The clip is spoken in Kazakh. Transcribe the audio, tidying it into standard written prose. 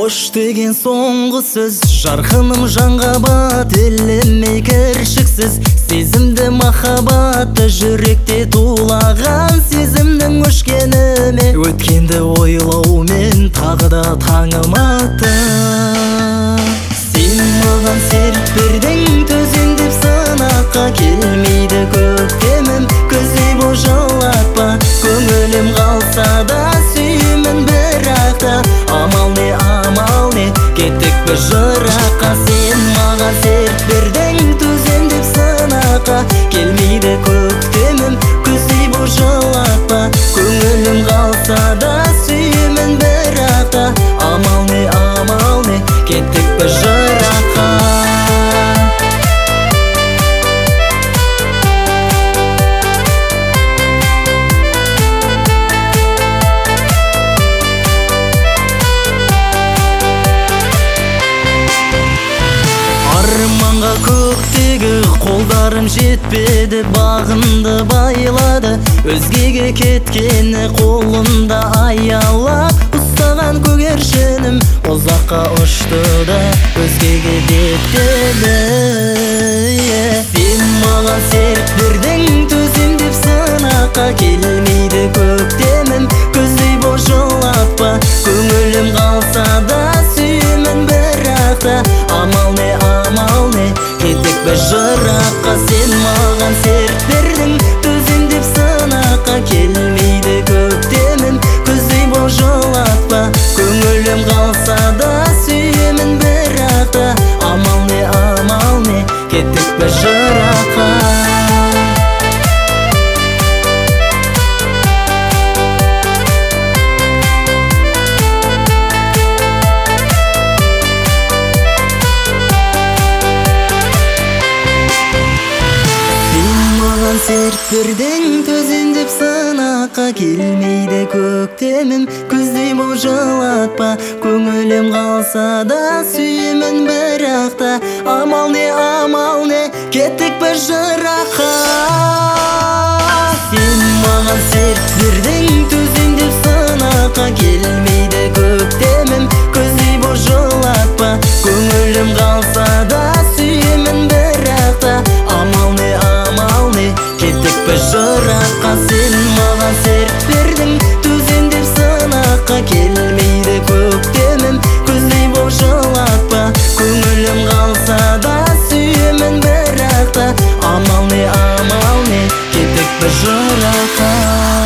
Қош деген соңғы сөз, жарқыным жанға бат, елемей кіршіксіз. Сезімді махаббатты жүректе тулаған, сезімнің өшкеніме өткенді ойлаумен тағы да таңым атты. Сен маған серт бердің, төзем деп сынаққа келмейді көктемім. Көздей божалатпа, көңілім қалса да сүйемін бірақ та. Амал не, кеттік біз жыраққа. Сен маған серт бердің, төзем деп сынаққа келмейді көктемім. Көздей божалатпа, көңілім қалса да сүйемін бірақ та. Амал не, кеттік біз жыраққа. Арманға көктегі қолдарым жетпеді, бағымды байлады, өзгеге кеткені қолымда аялап. Ұстаған көгершінім ұзаққа ұшты да өзгеге беттеді. Сен маған серт бердің, төзем деп сынаққа келмейді көктемім. Көздей божалатпа, көңілім қалса да сүйемін бірақ та. Амал не, кеттік біз жыраққа. Сен маған серт бердің, төзем деп сынаққа келмейді көктемім. Көздей божалатпа, көңілім қалса да сүйемін бірақ та. Амал не, кеттік біз жыраққа. Серт бердің, төзем деп сынаққа келмейді көктемім. Көздей божалатпа, көңілім қалса да сүйемін бірақ та. Амал не, кеттік біз жыраққа. Сен маған серт бердің, төзем деп сынаққа келмейді көктемім. Көздей божалатпа, көңілім қалса да сүйемін бірақ та. Амал не, кеттік біз жыраққа. Сен маған серт бердің, төзем деп сынаққа келмейді көктемім. Көздей божалатпа, көңілім қалса да сүйемін бірақ та. Амал не, кеттік біз жыраққа.